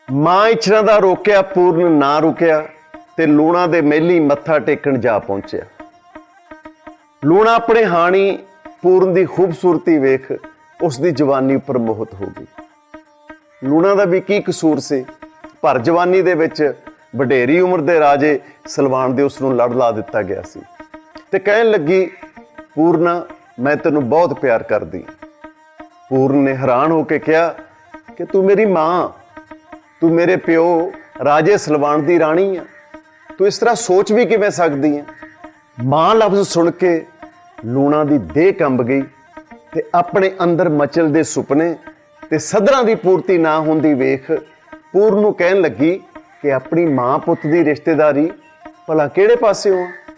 ਮਾਂ ਇਛਰਾਂ ਦਾ ਰੋਕਿਆ ਪੂਰਨ ਨਾ ਰੁਕਿਆ ਤੇ ਲੂਣਾ ਦੇ ਮਹਿਲੀ ਮੱਥਾ ਟੇਕਣ ਜਾ ਪਹੁੰਚਿਆ। ਲੂਣਾ ਆਪਣੇ ਹਾਣੀ ਪੂਰਨ ਦੀ ਖੂਬਸੂਰਤੀ ਵੇਖ ਉਸ ਦੀ ਜਵਾਨੀ ਉੱਪਰ ਮੋਹਿਤ ਹੋ ਗਈ। ਲੂਣਾ ਦਾ ਵੀ ਕੀ ਕਸੂਰ ਸੀ? ਭਰ ਜਵਾਨੀ ਦੇ ਵਿੱਚ ਵਡੇਰੀ ਉਮਰ ਦੇ ਰਾਜੇ ਸਲਵਾਨ ਦੇ ਉਸ ਨੂੰ ਲੜ ਲਾ ਦਿੱਤਾ ਗਿਆ ਸੀ ਤੇ ਕਹਿਣ ਲੱਗੀ, ਪੂਰਨਾ ਮੈਂ ਤੈਨੂੰ ਬਹੁਤ ਪਿਆਰ ਕਰਦੀ। ਪੂਰਨ ਨੇ ਹੈਰਾਨ ਹੋ ਕੇ ਕਿਹਾ ਕਿ ਤੂੰ ਮੇਰੀ ਮਾਂ, ਤੂੰ ਮੇਰੇ ਪਿਓ ਰਾਜੇ ਸਲਵਾਨ ਦੀ ਰਾਣੀ ਆ, ਤੂੰ ਇਸ ਤਰ੍ਹਾਂ ਸੋਚ ਵੀ ਕਿਵੇਂ ਸਕਦੀ ਹੈ? ਮਾਂ ਲਫ਼ਜ਼ ਸੁਣ ਕੇ ਲੂਣਾ ਦੀ ਦੇਹ ਕੰਬ ਗਈ ਤੇ ਆਪਣੇ ਅੰਦਰ ਮਚਲਦੇ ਸੁਪਨੇ ਤੇ ਸਧਰਾਂ ਦੀ ਪੂਰਤੀ ਨਾ ਹੁੰਦੀ ਵੇਖ ਪੂਰਨ ਨੂੰ ਕਹਿਣ ਲੱਗੀ ਕਿ ਆਪਣੀ ਮਾਂ ਪੁੱਤ ਦੀ ਰਿਸ਼ਤੇਦਾਰੀ ਭਲਾ ਕਿਹੜੇ ਪਾਸਿਓਂ ਆ?